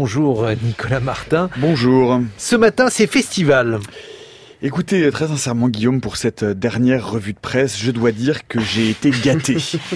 Bonjour Nicolas Martin. Bonjour. Ce matin, c'est festival. Écoutez, très sincèrement Guillaume, pour cette dernière revue de presse, je dois dire que j'ai été gâté.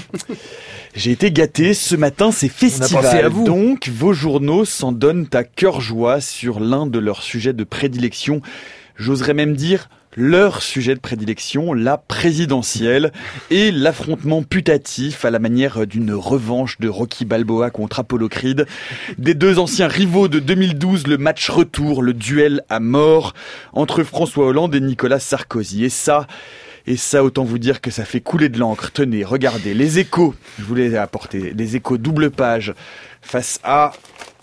J'ai été gâté, ce matin c'est festival, on a pensé à vous. Donc vos journaux s'en donnent à cœur joie sur l'un de leurs sujets de prédilection. J'oserais même dire leur sujet de prédilection, la présidentielle et l'affrontement putatif à la manière d'une revanche de Rocky Balboa contre Apollo Creed. Des deux anciens rivaux de 2012, le match retour, le duel à mort entre François Hollande et Nicolas Sarkozy. Et ça, autant vous dire que ça fait couler de l'encre. Tenez, regardez, les Échos, je vous les ai apportés, les Échos double page face à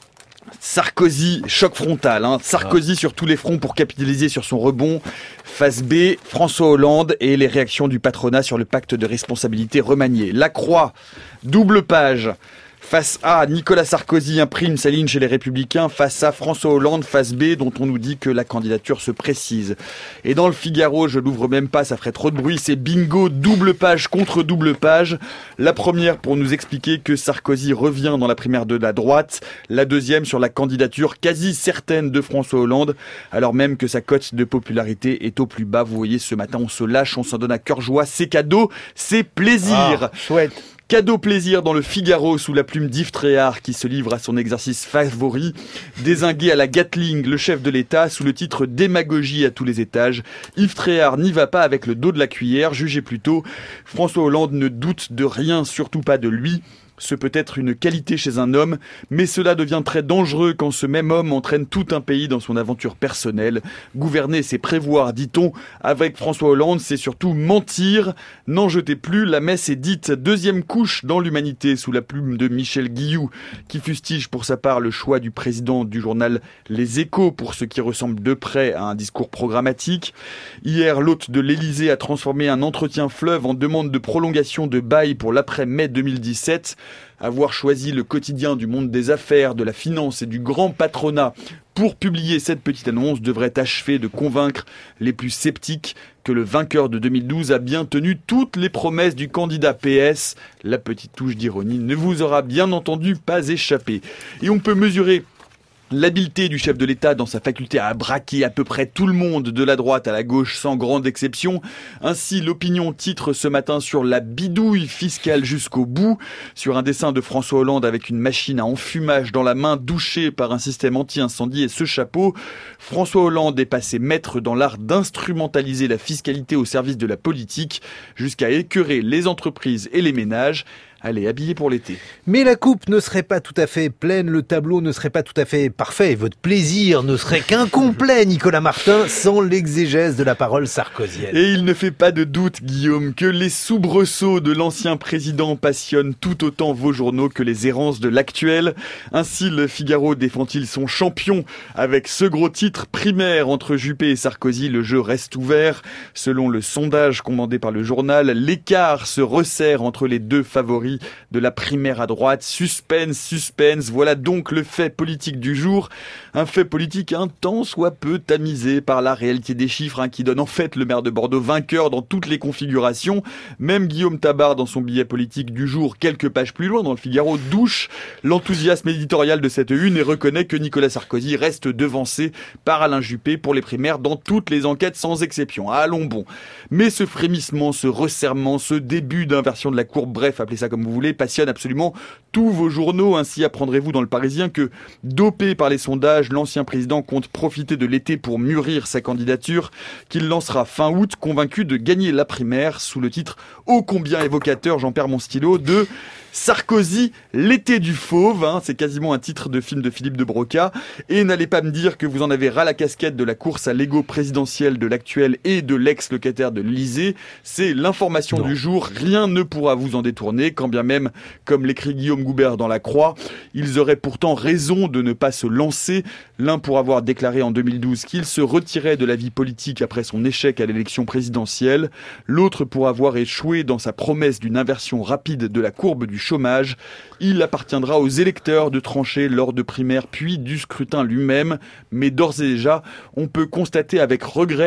Sarkozy, choc frontal, Sarkozy sur tous les fronts pour capitaliser sur son rebond. Face B, François Hollande et les réactions du patronat sur le pacte de responsabilité remanié. La Croix, double page. Face A, Nicolas Sarkozy imprime sa ligne chez les Républicains. Face A, François Hollande, face B, dont on nous dit que la candidature se précise. Et dans le Figaro, je l'ouvre même pas, ça ferait trop de bruit, c'est bingo, double page contre double page. La première pour nous expliquer que Sarkozy revient dans la primaire de la droite. La deuxième sur la candidature quasi certaine de François Hollande, alors même que sa cote de popularité est au plus bas. Vous voyez, ce matin, on se lâche, on s'en donne à cœur joie. C'est cadeau, c'est plaisir. Chouette. Cadeau plaisir dans le Figaro sous la plume d'Yves Tréhard qui se livre à son exercice favori. Dézingué à la Gatling, le chef de l'État, sous le titre Démagogie à tous les étages. Yves Tréhard n'y va pas avec le dos de la cuillère, jugez plutôt. François Hollande ne doute de rien, surtout pas de lui. Ce peut être une qualité chez un homme, mais cela devient très dangereux quand ce même homme entraîne tout un pays dans son aventure personnelle. Gouverner, c'est prévoir, dit-on. Avec François Hollande, c'est surtout mentir. N'en jetez plus, la messe est dite. Deuxième couche dans l'humanité, sous la plume de Michel Guilloux, qui fustige pour sa part le choix du président du journal Les Échos, pour ce qui ressemble de près à un discours programmatique. Hier, l'hôte de l'Élysée a transformé un entretien fleuve en demande de prolongation de bail pour l'après-mai 2017. Avoir choisi le quotidien du monde des affaires, de la finance et du grand patronat pour publier cette petite annonce devrait achever de convaincre les plus sceptiques que le vainqueur de 2012 a bien tenu toutes les promesses du candidat PS. La petite touche d'ironie ne vous aura bien entendu pas échappé. Et on peut mesurer l'habileté du chef de l'État dans sa faculté à braquer à peu près tout le monde de la droite à la gauche sans grande exception. Ainsi, l'opinion titre ce matin sur la bidouille fiscale jusqu'au bout, sur un dessin de François Hollande avec une machine à enfumage dans la main douchée par un système anti-incendie et ce chapeau. François Hollande est passé maître dans l'art d'instrumentaliser la fiscalité au service de la politique jusqu'à écœurer les entreprises et les ménages. Allez, habillé pour l'été. Mais la coupe ne serait pas tout à fait pleine, le tableau ne serait pas tout à fait parfait, et votre plaisir ne serait qu'incomplet, Nicolas Martin, sans l'exégèse de la parole sarkozienne. Et il ne fait pas de doute, Guillaume, que les soubresauts de l'ancien président passionnent tout autant vos journaux que les errances de l'actuel. Ainsi, le Figaro défend-il son champion avec ce gros titre primaire entre Juppé et Sarkozy, le jeu reste ouvert. Selon le sondage commandé par le journal, l'écart se resserre entre les deux favoris de la primaire à droite. Suspense, voilà donc le fait politique du jour. Un fait politique un tant soit peu tamisé par la réalité des chiffres qui donne en fait le maire de Bordeaux vainqueur dans toutes les configurations. Même Guillaume Tabar dans son billet politique du jour, quelques pages plus loin dans le Figaro, douche l'enthousiasme éditorial de cette une et reconnaît que Nicolas Sarkozy reste devancé par Alain Juppé pour les primaires dans toutes les enquêtes sans exception. Allons bon. Mais ce frémissement, ce resserrement, ce début d'inversion de la courbe, bref, appelez ça comme vous voulez, passionne absolument tous vos journaux. Ainsi apprendrez-vous dans le Parisien que, dopé par les sondages, l'ancien président compte profiter de l'été pour mûrir sa candidature, qu'il lancera fin août, convaincu de gagner la primaire, sous le titre ô combien évocateur, j'en perds mon stylo, de Sarkozy, l'été du fauve, c'est quasiment un titre de film de Philippe de Broca. Et n'allez pas me dire que vous en avez ras la casquette de la course à l'ego présidentiel de l'actuel et de l'ex-locataire de l'Élysée. C'est l'information du jour, rien ne pourra vous en détourner, quand bien même, comme l'écrit Guillaume Goubert dans La Croix, ils auraient pourtant raison de ne pas se lancer. L'un pour avoir déclaré en 2012 qu'il se retirait de la vie politique après son échec à l'élection présidentielle, l'autre pour avoir échoué dans sa promesse d'une inversion rapide de la courbe du chômage. Il appartiendra aux électeurs de trancher lors de primaires puis du scrutin lui-même. Mais d'ores et déjà, on peut constater avec regret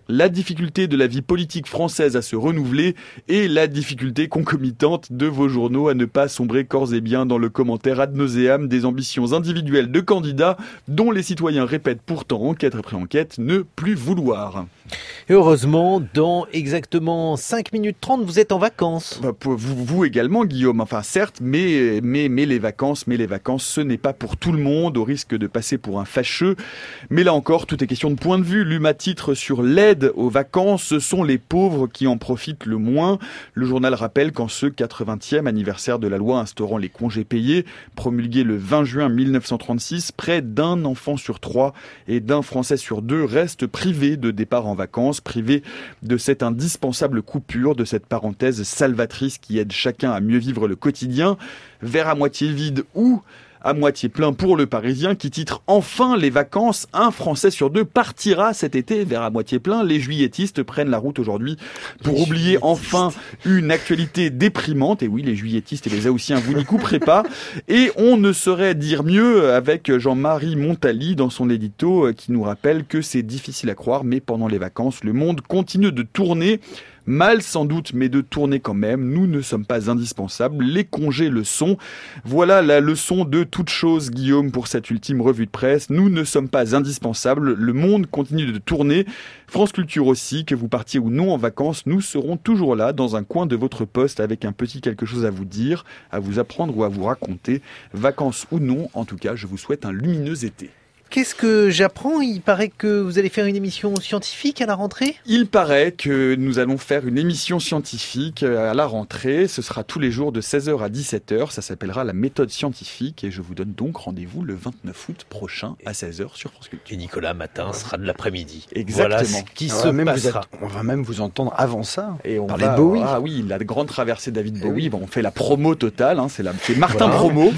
la difficulté de la vie politique française à se renouveler et la difficulté concomitante de vos journaux à ne pas sombrer corps et biens dans le commentaire ad nauseam des ambitions individuelles de candidats dont les citoyens répètent pourtant enquête après enquête ne plus vouloir. Et heureusement, dans exactement 5 minutes 30, vous êtes en vacances. Vous également, Guillaume. Enfin, certes, mais les vacances, ce n'est pas pour tout le monde, au risque de passer pour un fâcheux. Mais là encore, tout est question de point de vue. L'UMA titre sur l'aide aux vacances, ce sont les pauvres qui en profitent le moins. Le journal rappelle qu'en ce 80e anniversaire de la loi instaurant les congés payés, promulgué le 20 juin 1936, près d'un enfant sur 3 et d'un Français sur 2 restent privés de départ en vacances, privés de cette indispensable coupure, de cette parenthèse salvatrice qui aide chacun à mieux vivre le quotidien. Verre à moitié vide ou à moitié plein pour le Parisien qui titre « Enfin les vacances, un Français sur 2 partira cet été ». Vers à moitié plein, les juilletistes prennent la route aujourd'hui pour oublier enfin une actualité déprimante. Et oui, les juilletistes et les haussiens, vous n'y couperez pas. Et on ne saurait dire mieux avec Jean-Marie Montali dans son édito qui nous rappelle que c'est difficile à croire, mais pendant les vacances, le monde continue de tourner. Mal sans doute, mais de tourner quand même. Nous ne sommes pas indispensables. Les congés le sont. Voilà la leçon de toute chose, Guillaume, pour cette ultime revue de presse. Nous ne sommes pas indispensables. Le monde continue de tourner. France Culture aussi, que vous partiez ou non en vacances, nous serons toujours là, dans un coin de votre poste, avec un petit quelque chose à vous dire, à vous apprendre ou à vous raconter. Vacances ou non, en tout cas, je vous souhaite un lumineux été. Qu'est-ce que j'apprends ? Il paraît que vous allez faire une émission scientifique à la rentrée ? Il paraît que nous allons faire une émission scientifique à la rentrée. Ce sera tous les jours de 16h à 17h. Ça s'appellera La méthode scientifique. Et je vous donne donc rendez-vous le 29 août prochain à 16h sur France Culture. Et Nicolas Matin sera de l'après-midi. Exactement. Voilà ce qui se passera. On va même vous entendre avant ça. Et on parler de Bowie. Ah oui, la grande traversée David Bowie. Bon, on fait la promo totale. C'est Martin Promo.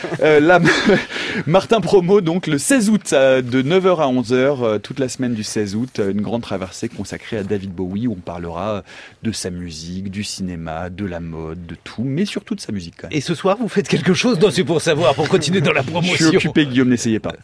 Martin Promo, donc le 16 août de 9h à 11h, toute la semaine du 16 août, une grande traversée consacrée à David Bowie où on parlera de sa musique, du cinéma, de la mode, de tout, mais surtout de sa musique quand même. Et ce soir, vous faites quelque chose ? Non, c'est pour savoir, pour continuer dans la promotion. Je suis occupé, Guillaume, n'essayez pas.